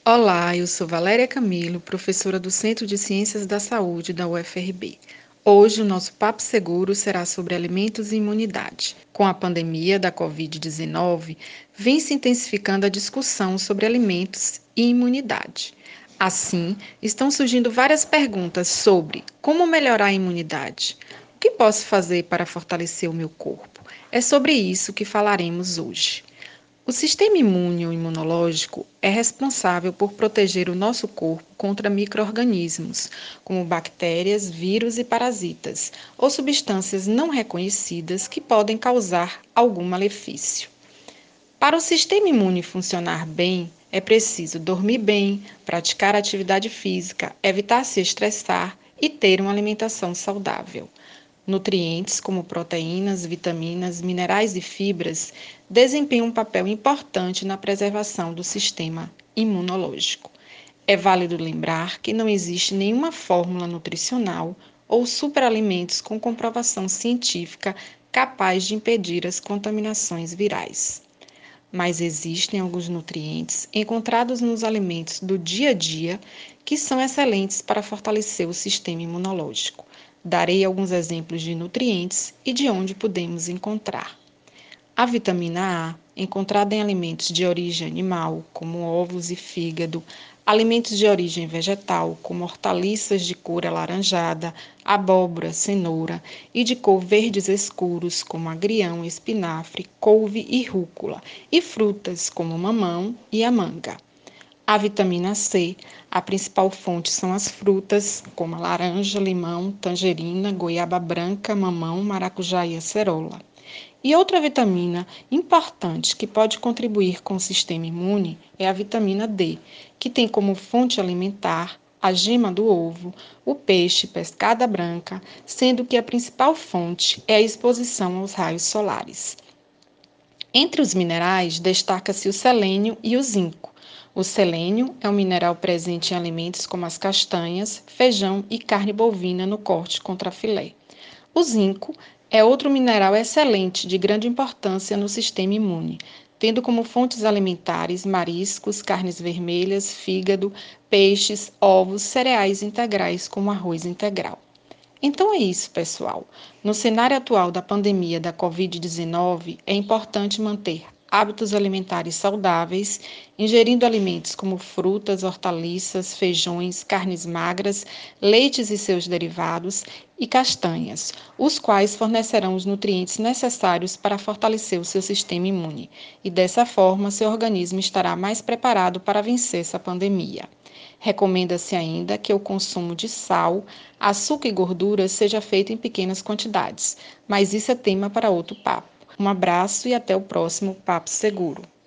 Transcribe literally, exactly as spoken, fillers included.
Olá, eu sou Valéria Camilo, professora do Centro de Ciências da Saúde da U F R B. Hoje o nosso Papo Seguro será sobre alimentos e imunidade. Com a pandemia da covid dezenove, vem se intensificando a discussão sobre alimentos e imunidade. Assim, estão surgindo várias perguntas sobre como melhorar a imunidade. O que posso fazer para fortalecer o meu corpo? É sobre isso que falaremos hoje. O sistema imune ou imunológico é responsável por proteger o nosso corpo contra micro-organismos, como bactérias, vírus e parasitas, ou substâncias não reconhecidas que podem causar algum malefício. Para o sistema imune funcionar bem, é preciso dormir bem, praticar atividade física, evitar se estressar e ter uma alimentação saudável. Nutrientes como proteínas, vitaminas, minerais e fibras desempenham um papel importante na preservação do sistema imunológico. É válido lembrar que não existe nenhuma fórmula nutricional ou superalimentos com comprovação científica capaz de impedir as contaminações virais. Mas existem alguns nutrientes encontrados nos alimentos do dia a dia que são excelentes para fortalecer o sistema imunológico. Darei alguns exemplos de nutrientes e de onde podemos encontrar. A vitamina A, encontrada em alimentos de origem animal, como ovos e fígado, alimentos de origem vegetal, como hortaliças de cor alaranjada, abóbora, cenoura, e de cor verdes escuros, como agrião, espinafre, couve e rúcula, e frutas, como o mamão e a manga. A vitamina C, a principal fonte são as frutas, como a laranja, limão, tangerina, goiaba branca, mamão, maracujá e acerola. E outra vitamina importante que pode contribuir com o sistema imune é a vitamina D, que tem como fonte alimentar a gema do ovo, o peixe, pescada branca, sendo que a principal fonte é a exposição aos raios solares. Entre os minerais, destaca-se o selênio e o zinco. O selênio é um mineral presente em alimentos como as castanhas, feijão e carne bovina no corte contra filé. O zinco é outro mineral excelente de grande importância no sistema imune, tendo como fontes alimentares mariscos, carnes vermelhas, fígado, peixes, ovos, cereais integrais como arroz integral. Então é isso, pessoal. No cenário atual da pandemia da covid dezenove, é importante manter hábitos alimentares saudáveis, ingerindo alimentos como frutas, hortaliças, feijões, carnes magras, leites e seus derivados e castanhas, os quais fornecerão os nutrientes necessários para fortalecer o seu sistema imune. E dessa forma, seu organismo estará mais preparado para vencer essa pandemia. Recomenda-se ainda que o consumo de sal, açúcar e gordura seja feito em pequenas quantidades, mas isso é tema para outro papo. Um abraço e até o próximo Papo Seguro.